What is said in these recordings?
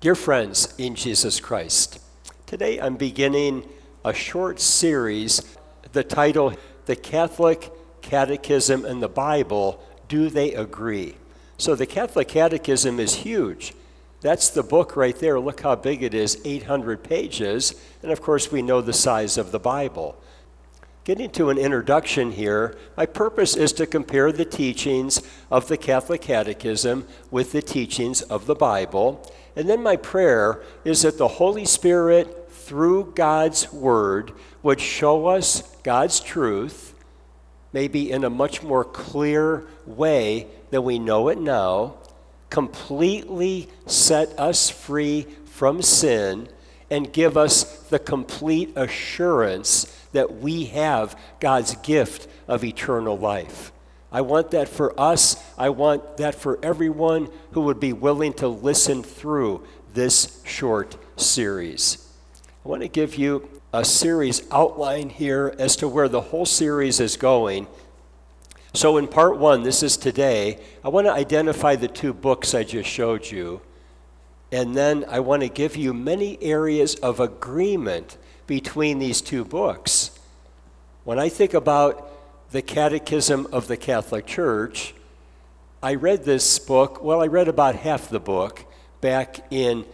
Dear friends in Jesus Christ, today I'm beginning a short series, the title, The Catholic Catechism and the Bible, Do They Agree? So the Catholic Catechism is huge. That's the book right there. Look how big it is, 800 pages. And of course, we know the size of the Bible. Getting to an introduction here, my purpose is to compare the teachings of the Catholic Catechism with the teachings of the Bible. And then my prayer is that the Holy Spirit, through God's Word, would show us God's truth, maybe in a much more clear way than we know it now, completely set us free from sin, and give us the complete assurance that we have God's gift of eternal life. I want that for us. I want that for everyone who would be willing to listen through this short series. I want to give you a series outline here as to where the whole series is going. So in part one, this is today, I want to identify the two books I just showed you. And then I want to give you many areas of agreement between these two books. When I think about the Catechism of the Catholic Church, I read this book, I read about half the book back in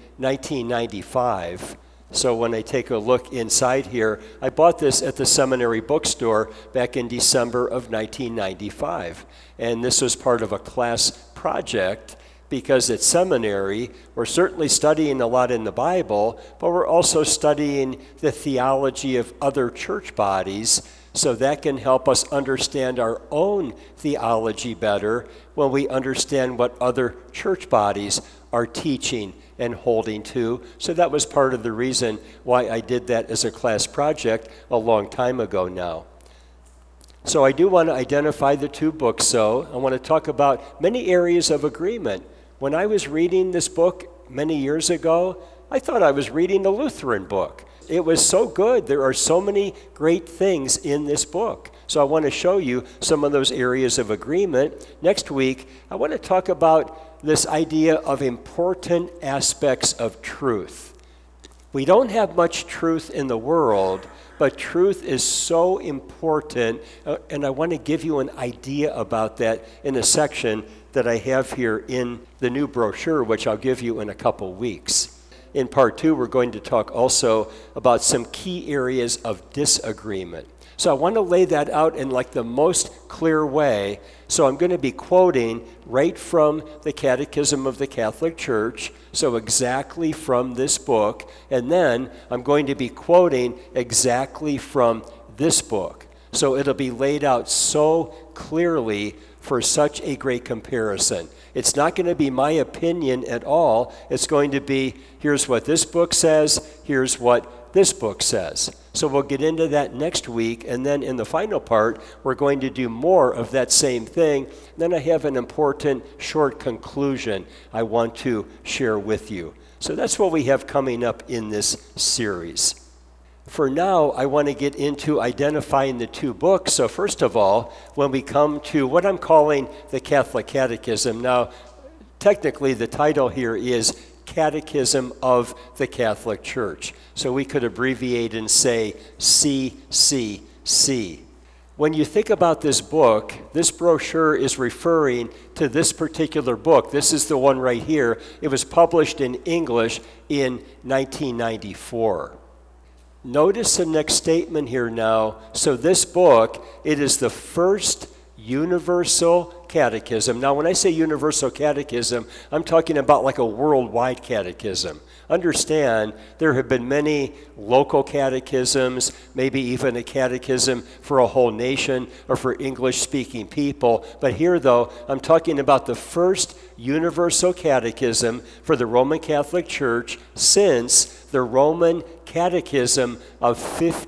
1995. So when I take a look inside here, I bought this at the seminary bookstore back in December of 1995. And this was part of a class project because at seminary, we're certainly studying a lot in the Bible, but we're also studying the theology of other church bodies, so that can help us understand our own theology better when we understand what other church bodies are teaching and holding to. So that was part of the reason why I did that as a class project a long time ago now. So I do want to identify the two books, so I want to talk about many areas of agreement. When I was reading this book many years ago, I thought I was reading a Lutheran book. It was so good. There are so many great things in this book. So I want to show you some of those areas of agreement. Next week, I want to talk about this idea of important aspects of truth. We don't have much truth in the world, but truth is so important, and I want to give you an idea about that in a section that I have here in the new brochure, which I'll give you in a couple weeks. In part two, we're going to talk also about some key areas of disagreement. So I want to lay that out in like the most clear way. So I'm going to be quoting right from the Catechism of the Catholic Church, so exactly from this book, and then I'm going to be quoting exactly from this book. So it'll be laid out so clearly for such a great comparison. It's not going to be my opinion at all. It's going to be, here's what this book says, here's what this book says. So we'll get into that next week, and then in the final part, we're going to do more of that same thing. Then I have an important short conclusion I want to share with you. So that's what we have coming up in this series. For now, I want to get into identifying the two books. So first of all, when we come to what I'm calling the Catholic Catechism, now technically the title here is Catechism of the Catholic Church. So we could abbreviate and say CCC. When you think about this book, this brochure is referring to this particular book. This is the one right here. It was published in English in 1994. Notice the next statement here now. So this book, it is the first universal catechism. Now, when I say universal catechism, I'm talking about like a worldwide catechism. Understand, there have been many local catechisms, maybe even a catechism for a whole nation or for English-speaking people. But here, though, I'm talking about the first universal catechism for the Roman Catholic Church since the Roman Catechism of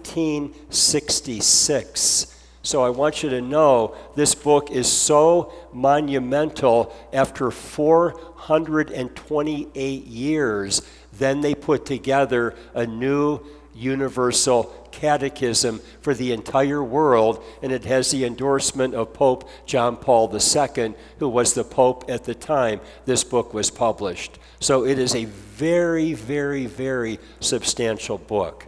1566. So I want you to know this book is so monumental. After 428 years, then they put together a new universal catechism for the entire world, and it has the endorsement of Pope John Paul II, who was the Pope at the time this book was published. So it is a very, very, very substantial book.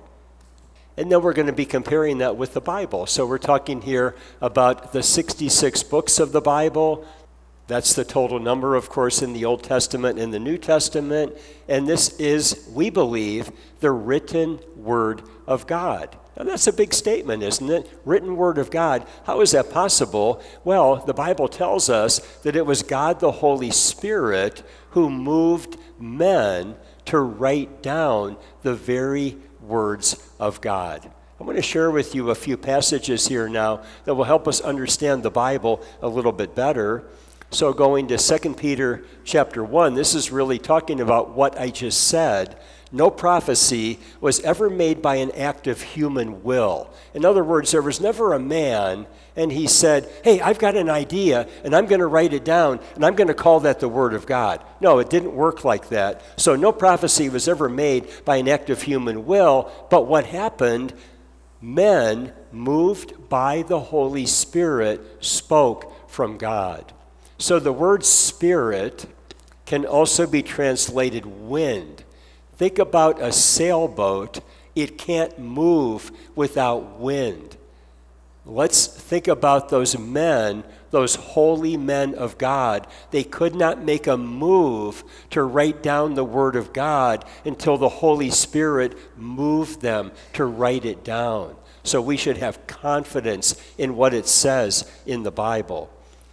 And then we're going to be comparing that with the Bible. So we're talking here about the 66 books of the Bible. That's the total number, of course, in the Old Testament and the New Testament. And this is, we believe, the written Word of God. Now, that's a big statement, isn't it? Written Word of God. How is that possible? Well, the Bible tells us that it was God the Holy Spirit who moved men to write down the very words of God. I'm going to share with you a few passages here now that will help us understand the Bible a little bit better. So going to 2 Peter chapter 1, this is really talking about what I just said. No prophecy was ever made by an act of human will. In other words, there was never a man and he said, hey, I've got an idea and I'm going to write it down and I'm going to call that the Word of God. No, it didn't work like that. So no prophecy was ever made by an act of human will. But what happened? Men, moved by the Holy Spirit, spoke from God. So the word spirit can also be translated wind. Think about a sailboat. It can't move without wind. Let's think about those men, those holy men of God. They could not make a move to write down the Word of God until the Holy Spirit moved them to write it down. So we should have confidence in what it says in the Bible.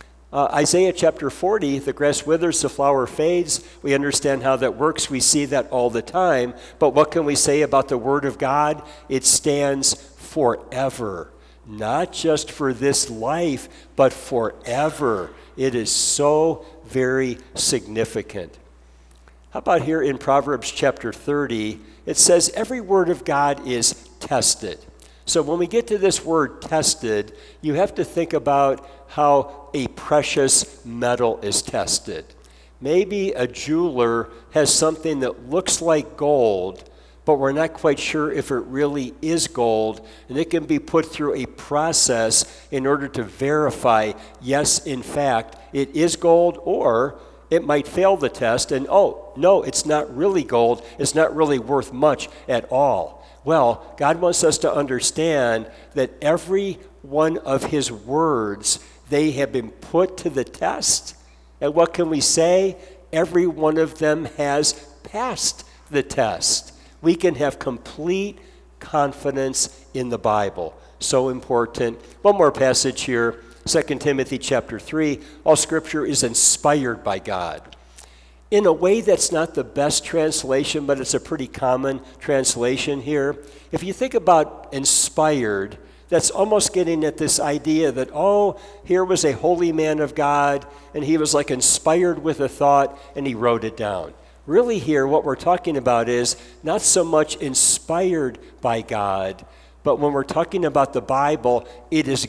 Isaiah chapter 40, the grass withers, the flower fades. We understand how that works. We see that all the time. But what can we say about the Word of God? It stands forever. Not just for this life, but forever. It is so very significant. How about here in Proverbs chapter 30? It says every word of God is tested. So when we get to this word tested, you have to think about how a precious metal is tested. Maybe a jeweler has something that looks like gold, but we're not quite sure if it really is gold, and it can be put through a process in order to verify, yes, in fact, it is gold, or it might fail the test, and oh, no, it's not really gold, it's not really worth much at all. Well, God wants us to understand that every one of His words, they have been put to the test. And what can we say? Every one of them has passed the test. We can have complete confidence in the Bible. So important. One more passage here, 2 Timothy chapter 3. All Scripture is inspired by God. In a way that's not the best translation, but it's a pretty common translation here. If you think about inspired, that's almost getting at this idea that, oh, here was a holy man of God, and he was like inspired with a thought, and he wrote it down. Really here, what we're talking about is not so much inspired by God, but when we're talking about the Bible, it is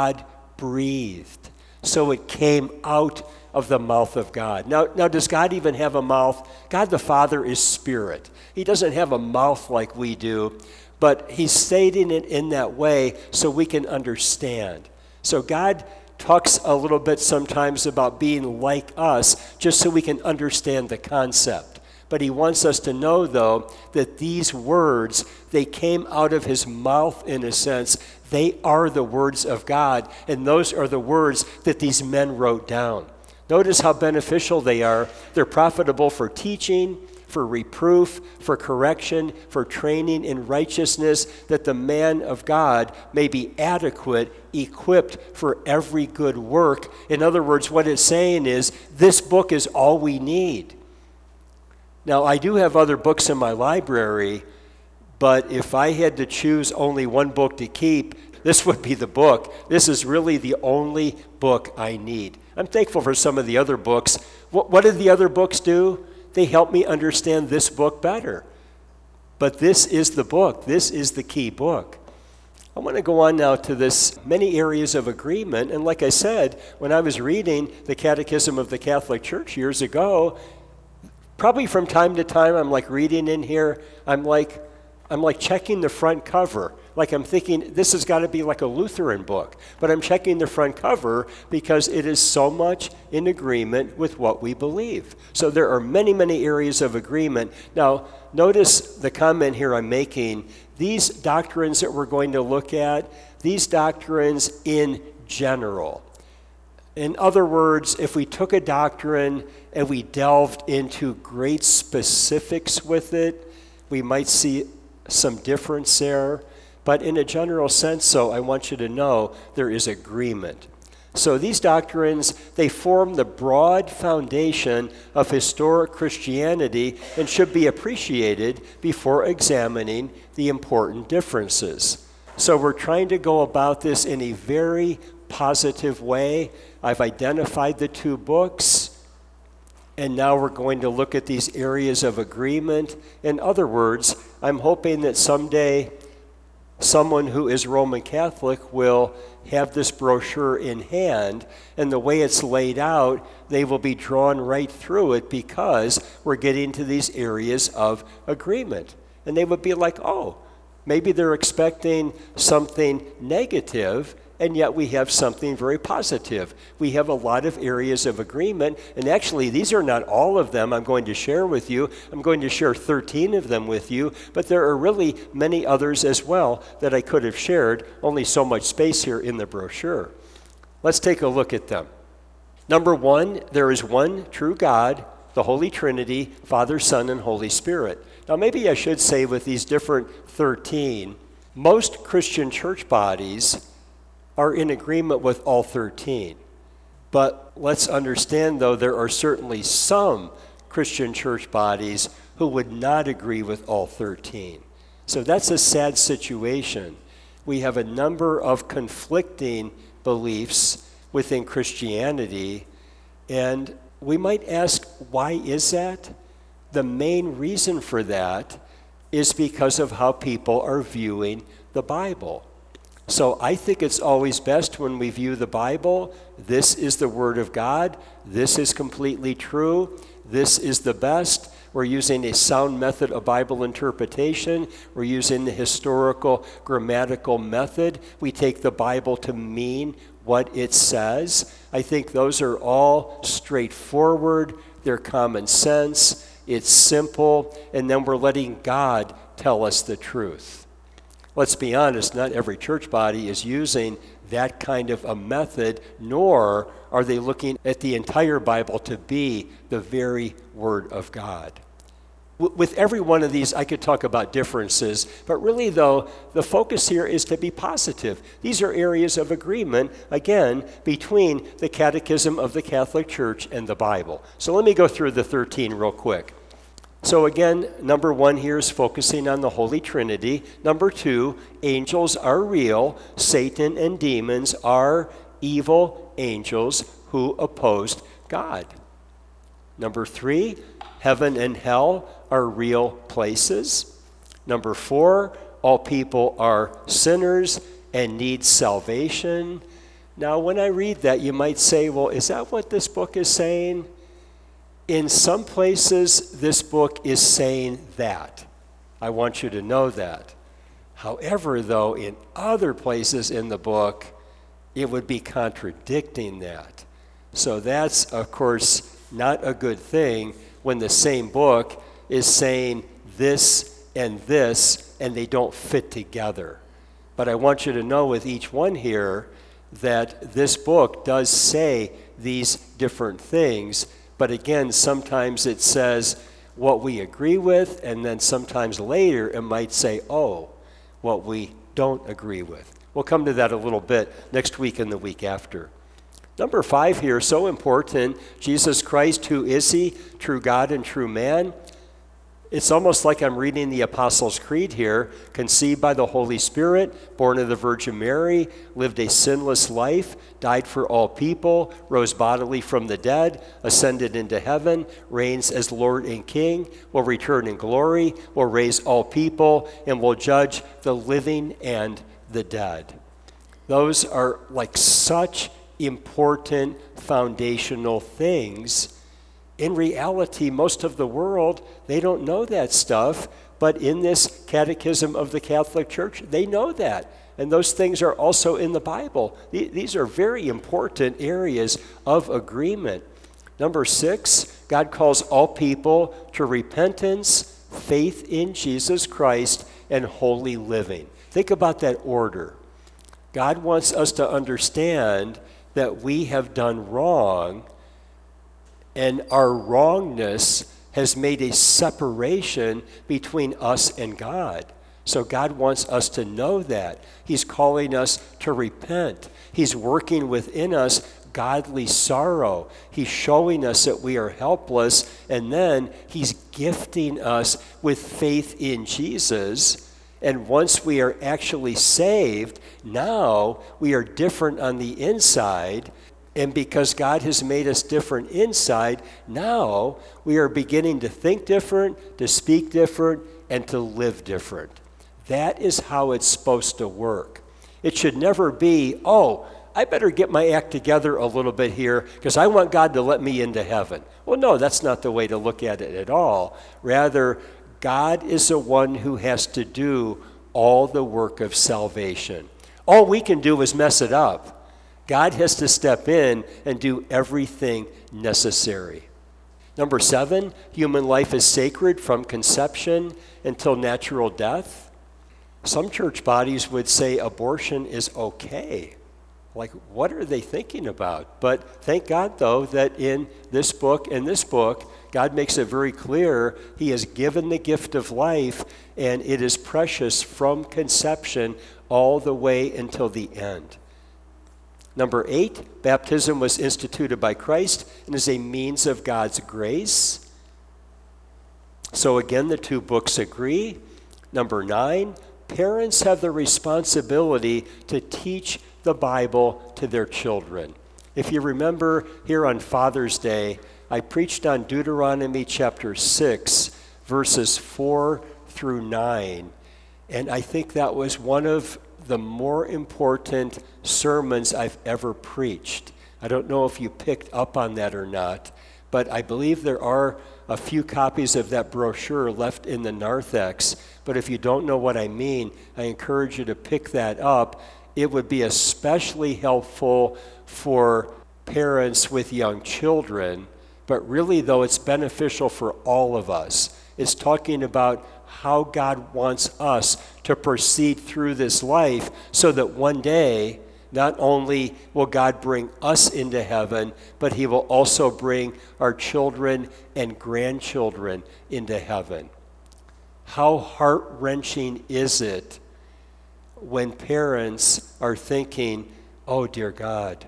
God-breathed. So it came out of the mouth of God. Now, does God even have a mouth? God the Father is spirit. He doesn't have a mouth like we do, but He's stating it in that way so we can understand. So God talks a little bit sometimes about being like us just so we can understand the concept. But He wants us to know, though, that these words, they came out of His mouth in a sense. They are the words of God, and those are the words that these men wrote down. Notice how beneficial they are. They're profitable for teaching, for reproof, for correction, for training in righteousness, that the man of God may be adequate, equipped for every good work. In other words, what it's saying is, this book is all we need. Now, I do have other books in my library, but if I had to choose only one book to keep, this would be the book. This is really the only book I need. I'm thankful for some of the other books. What did the other books do? They help me understand this book better. But this is the book. This is the key book. I want to go on now to this many areas of agreement. And like I said, when I was reading the Catechism of the Catholic Church years ago, probably from time to time, I'm like reading in here, I'm like, I'm like checking the front cover. Like I'm thinking, this has got to be like a Lutheran book. But I'm checking the front cover because it is so much in agreement with what we believe. So there are many, many areas of agreement. Now, notice the comment here I'm making. These doctrines that we're going to look at, these doctrines in general. In other words, if we took a doctrine and we delved into great specifics with it, we might see some difference there. But in a general sense, so I want you to know there is agreement. So these doctrines, they form the broad foundation of historic Christianity and should be appreciated before examining the important differences. So we're trying to go about this in a very positive way. I've identified the two books, and now we're going to look at these areas of agreement. In other words, I'm hoping that someday someone who is Roman Catholic will have this brochure in hand, and the way it's laid out, they will be drawn right through it because we're getting to these areas of agreement. And they would be like, oh, maybe they're expecting something negative, and yet we have something very positive. We have a lot of areas of agreement, and actually these are not all of them I'm going to share with you. I'm going to share 13 of them with you, but there are really many others as well that I could have shared, only so much space here in the brochure. Let's take a look at them. Number one, there is one true God, the Holy Trinity, Father, Son, and Holy Spirit. Now maybe I should say with these different 13, most Christian church bodies are in agreement with all 13. But let's understand, though, there are certainly some Christian church bodies who would not agree with all 13. So that's a sad situation. We have a number of conflicting beliefs within Christianity, and we might ask, why is that? The main reason for that is because of how people are viewing the Bible. So I think it's always best when we view the Bible, this is the Word of God, this is completely true, this is the best. We're using a sound method of Bible interpretation. We're using the historical grammatical method. We take the Bible to mean what it says. I think those are all straightforward, they're common sense, it's simple, and then we're letting God tell us the truth. Let's be honest, not every church body is using that kind of a method, nor are they looking at the entire Bible to be the very Word of God. With every one of these, I could talk about differences, but really, though, the focus here is to be positive. These are areas of agreement, again, between the Catechism of the Catholic Church and the Bible. So let me go through the 13 real quick. So again, number one here is focusing on the Holy Trinity. Number two, angels are real. Satan and demons are evil angels who opposed God. Number three, heaven and hell are real places. Number four, all people are sinners and need salvation. Now, when I read that, you might say, well, is that what this book is saying? In some places, this book is saying that. I want you to know that. However, though, in other places in the book, it would be contradicting that. So that's, of course, not a good thing when the same book is saying this, and they don't fit together. But I want you to know with each one here that this book does say these different things. But again, sometimes it says what we agree with, and then sometimes later it might say, oh, what we don't agree with. We'll come to that a little bit next week and the week after. Number 5 here, so important, Jesus Christ, who is he? True God and true man. It's almost like I'm reading the Apostles' Creed here. Conceived by the Holy Spirit, born of the Virgin Mary, lived a sinless life, died for all people, rose bodily from the dead, ascended into heaven, reigns as Lord and King, will return in glory, will raise all people, and will judge the living and the dead. Those are like such important foundational things. In reality, most of the world, they don't know that stuff, But in this Catechism of the Catholic Church, they know that. And those things are also in the Bible. These are very important areas of agreement. Number 6, God calls all people to repentance, faith in Jesus Christ, and holy living. Think about that order. God wants us to understand that we have done wrong, and our wrongness has made a separation between us and God. So God wants us to know that. He's calling us to repent. He's working within us godly sorrow. He's showing us that we are helpless, and then he's gifting us with faith in Jesus. And once we are actually saved, now we are different on the inside. And because God has made us different inside, now we are beginning to think different, to speak different, and to live different. That is how it's supposed to work. It should never be, oh, I better get my act together a little bit here because I want God to let me into heaven. Well, no, that's not the way to look at it at all. Rather, God is the one who has to do all the work of salvation. All we can do is mess it up. God has to step in and do everything necessary. Number 7, human life is sacred from conception until natural death. Some church bodies would say abortion is okay. Like, what are they thinking about? But thank God, though, that in this book, God makes it very clear he has given the gift of life, and it is precious from conception all the way until the end. Number 8, baptism was instituted by Christ and is a means of God's grace. So again, the two books agree. Number 9, parents have the responsibility to teach the Bible to their children. If you remember here on Father's Day, I preached on Deuteronomy chapter 6, verses 4 through 9. And I think that was one of the more important sermons I've ever preached. I don't know if you picked up on that or not, but I believe there are a few copies of that brochure left in the narthex. But if you don't know what I mean, I encourage you to pick that up. It would be especially helpful for parents with young children, but really, though, it's beneficial for all of us. It's talking about how God wants us to proceed through this life so that one day, not only will God bring us into heaven, but he will also bring our children and grandchildren into heaven. How heart-wrenching is it when parents are thinking, oh, dear God,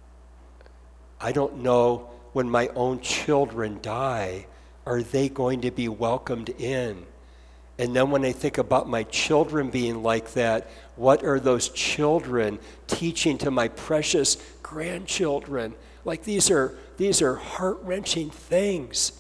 I don't know when my own children die, are they going to be welcomed in? And then when I think about my children being like that, what are those children teaching to my precious grandchildren? Like these are heart-wrenching things.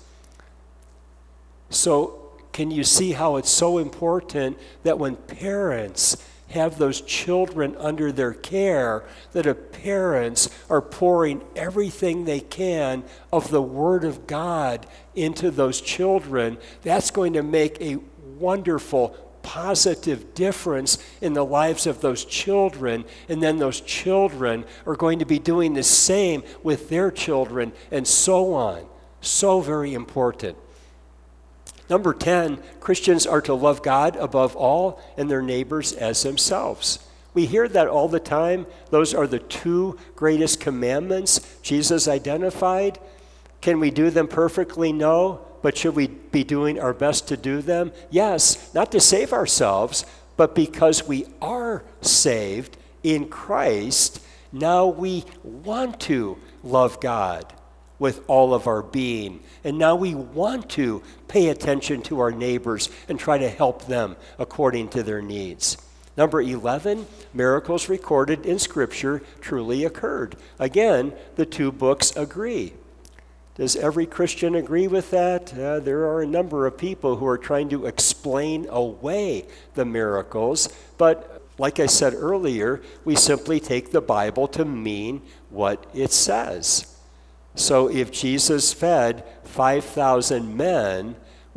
So can you see how it's so important that when parents have those children under their care, that if parents are pouring everything they can of the Word of God into those children, that's going to make a wonderful, positive difference in the lives of those children, and then those children are going to be doing the same with their children, and so on. So very important. Number 10, Christians are to love God above all and their neighbors as themselves. We hear that all the time. Those are the two greatest commandments Jesus identified. Can we do them perfectly? No. But should we be doing our best to do them? Yes, not to save ourselves, but because we are saved in Christ, now we want to love God with all of our being. And now we want to pay attention to our neighbors and try to help them according to their needs. Number 11, miracles recorded in Scripture truly occurred. Again, the two books agree. Does every Christian agree with that? There are a number of people who are trying to explain away the miracles, but like I said earlier, we simply take the Bible to mean what it says. So if Jesus fed 5,000 men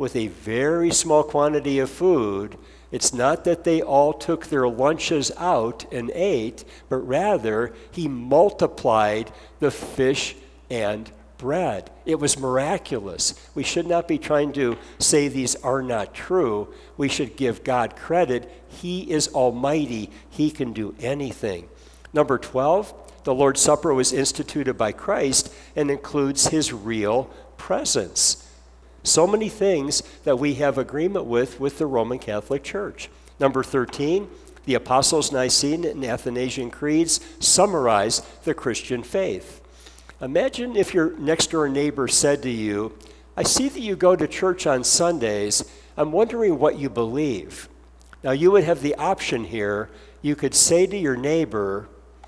with a very small quantity of food. It's not that they all took their lunches out and ate, but rather he multiplied the fish and bread. It was miraculous. We should not be trying to say these are not true. We should give God credit. He is almighty. He can do anything. Number 12, the Lord's Supper was instituted by Christ and includes his real presence. So many things that we have agreement with the Roman Catholic Church. Number 13, the Apostles' Nicene and Athanasian Creeds summarize the Christian faith. Imagine if your next-door neighbor said to you, I see that you go to church on Sundays. I'm wondering what you believe. Now, you would have the option here. You could say to your neighbor,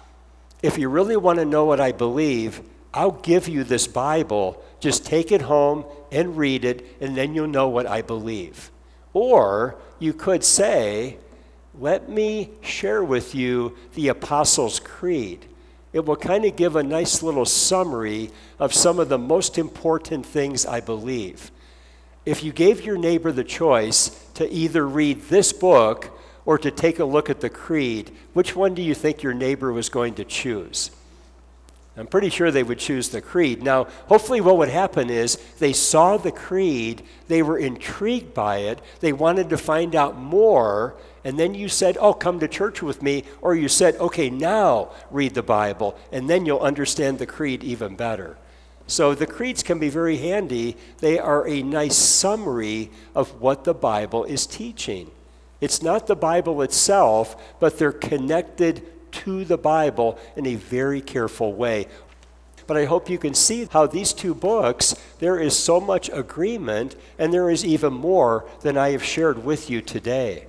if you really want to know what I believe, I'll give you this Bible. Just take it home and read it, and then you'll know what I believe. Or you could say, let me share with you the Apostles' Creed. It will kind of give a nice little summary of some of the most important things I believe. If you gave your neighbor the choice to either read this book or to take a look at the Creed, which one do you think your neighbor was going to choose? I'm pretty sure they would choose the Creed. Now, hopefully what would happen is they saw the Creed, they were intrigued by it, they wanted to find out more, and then you said, oh, come to church with me, or you said, okay, now read the Bible, and then you'll understand the Creed even better. So the creeds can be very handy. They are a nice summary of what the Bible is teaching. It's not the Bible itself, but they're connected to the Bible in a very careful way. But I hope you can see how these two books, there is so much agreement, and there is even more than I have shared with you today.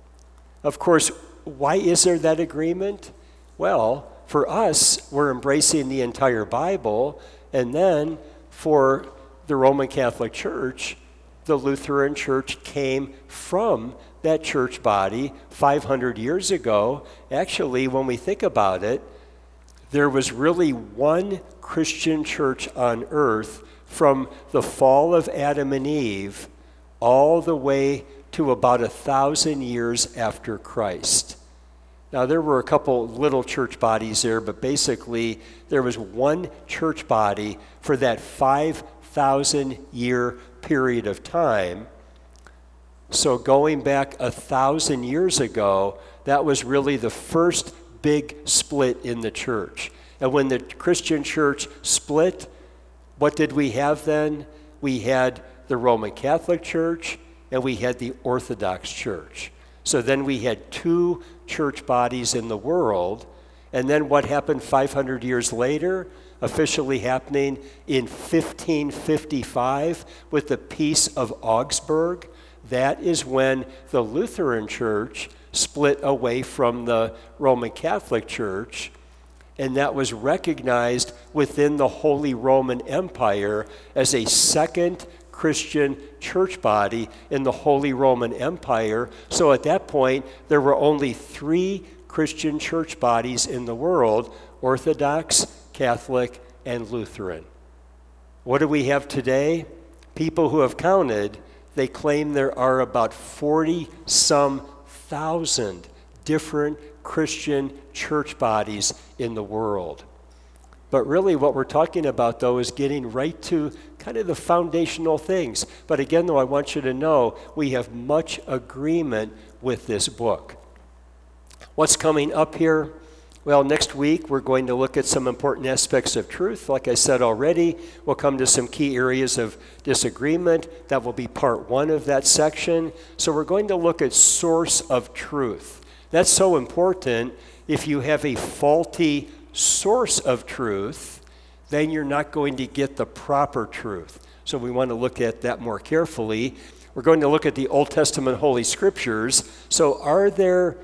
Of course, why is there that agreement? Well, for us, we're embracing the entire Bible, and then for the Roman Catholic Church, the Lutheran Church came from that church body 500 years ago. Actually, when we think about it, there was really one Christian church on earth from the fall of Adam and Eve all the way to about 1,000 years after Christ. Now, there were a couple little church bodies there, but basically there was one church body for that 5,000-year period of time. So going back 1,000 years ago, that was really the first big split in the church. And when the Christian church split, what did we have then? We had the Roman Catholic Church and we had the Orthodox Church. So then we had two church bodies in the world. And then what happened 500 years later? Officially happening in 1555 with the Peace of Augsburg. That is when the Lutheran Church split away from the Roman Catholic Church, and that was recognized within the Holy Roman Empire as a second Christian church body in the Holy Roman Empire. So at that point, there were only 3 Christian church bodies in the world: Orthodox, Catholic, and Lutheran. What do we have today? People who have counted, they claim there are about 40-some thousand different Christian church bodies in the world. But really what we're talking about, though, is getting right to kind of the foundational things. But again, though, I want you to know we have much agreement with this book. What's coming up here? Well, next week we're going to look at some important aspects of truth. Like I said already, we'll come to some key areas of disagreement. That will be part 1 of that section. So we're going to look at source of truth. That's so important. If you have a faulty source of truth, then you're not going to get the proper truth. So we want to look at that more carefully. We're going to look at the Old Testament Holy Scriptures. So are there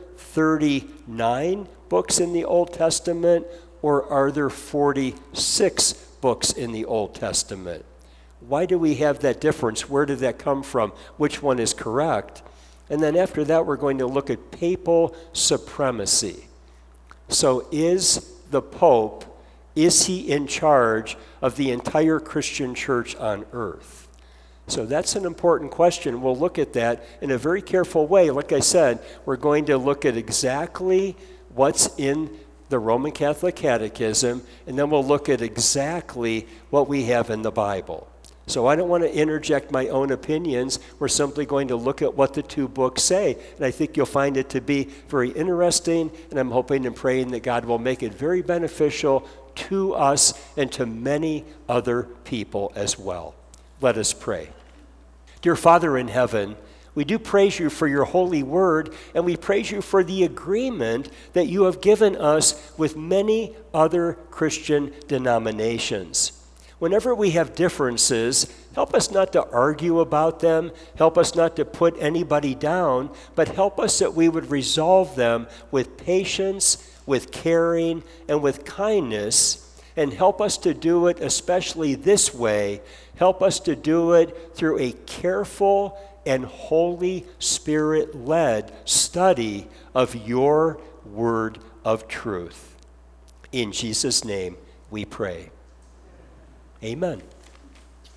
39 books in the Old Testament, or are there 46 books in the Old Testament? Why do we have that difference? Where did that come from? Which one is correct? And then after that, we're going to look at papal supremacy. So is the Pope, is he in charge of the entire Christian church on earth? So that's an important question. We'll look at that in a very careful way. Like I said, we're going to look at exactly what's in the Roman Catholic Catechism, and then we'll look at exactly what we have in the Bible. So I don't want to interject my own opinions. We're simply going to look at what the two books say. And I think you'll find it to be very interesting, and I'm hoping and praying that God will make it very beneficial to us and to many other people as well. Let us pray. Dear Father in heaven, we do praise you for your holy word, and we praise you for the agreement that you have given us with many other Christian denominations. Whenever we have differences, help us not to argue about them, help us not to put anybody down, but help us that we would resolve them with patience, with caring, and with kindness, and help us to do it especially this way. Help us to do it through a careful and Holy Spirit-led study of your word of truth. In Jesus' name we pray. Amen.